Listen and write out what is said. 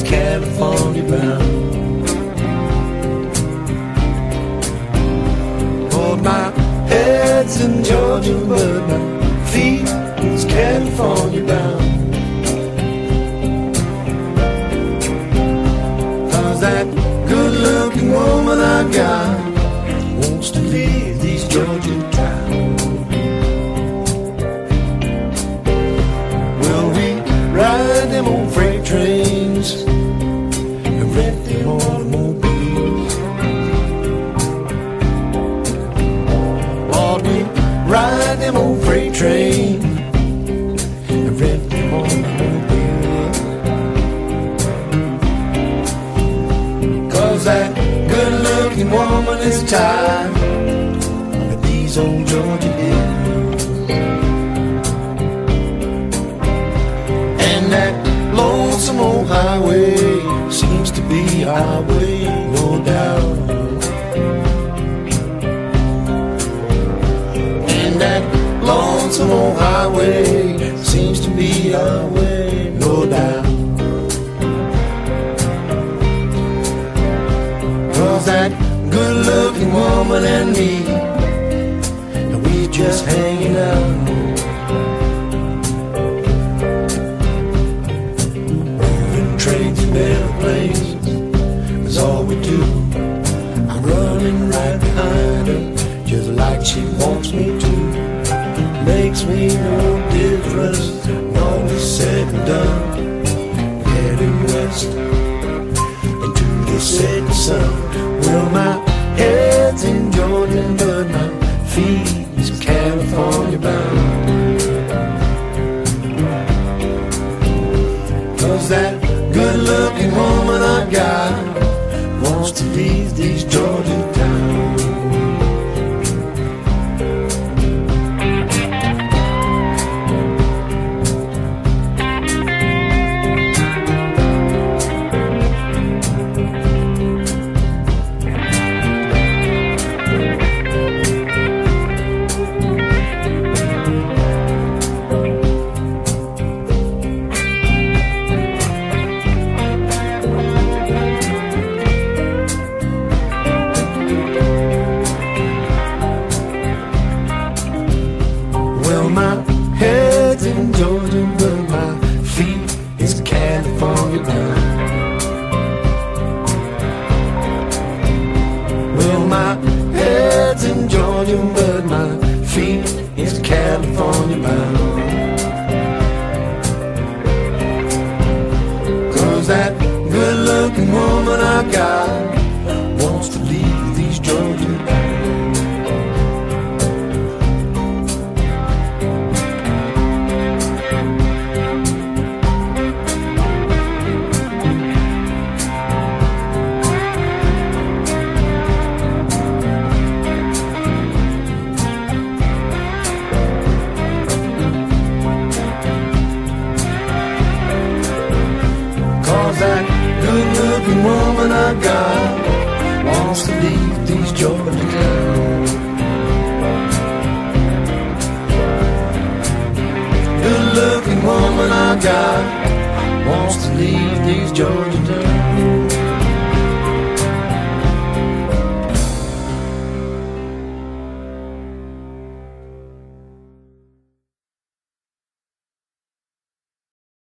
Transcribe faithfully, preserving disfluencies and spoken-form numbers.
California bound. Oh, my head's in Georgia, but my feet is California bound. Cause that good-looking woman I got wants to leave these Georgia towns. Well, we ride them old freight trains and rent them automobiles. Lord, we ride them old freight trains and rent them automobiles. Cause that good-looking woman is tired of these old Georgia hills. And that lonesome old highway seems to be our way, no doubt. And that lonesome old highway seems to be our way, no doubt. Cause that good-looking woman and me, and we just hanging out. Moving trains and airplanes is all we do. I'm running right behind her, just like she wants me to. Makes me no difference, all is said and done. Heading west into the setting sun. Well, my head's in Georgia, but my feet is California bound. Cause that good-looking woman I got wants to leave these Georgia towns. Well, my head's in Georgia, but my feet is California bound. Well, my head's in Georgia, but my feet is California bound. Cause that good-looking woman I got wants to leave these Georgia towns. That good-looking woman I got wants to leave these Georgia towns. Good-looking woman I got wants to leave these Georgia towns.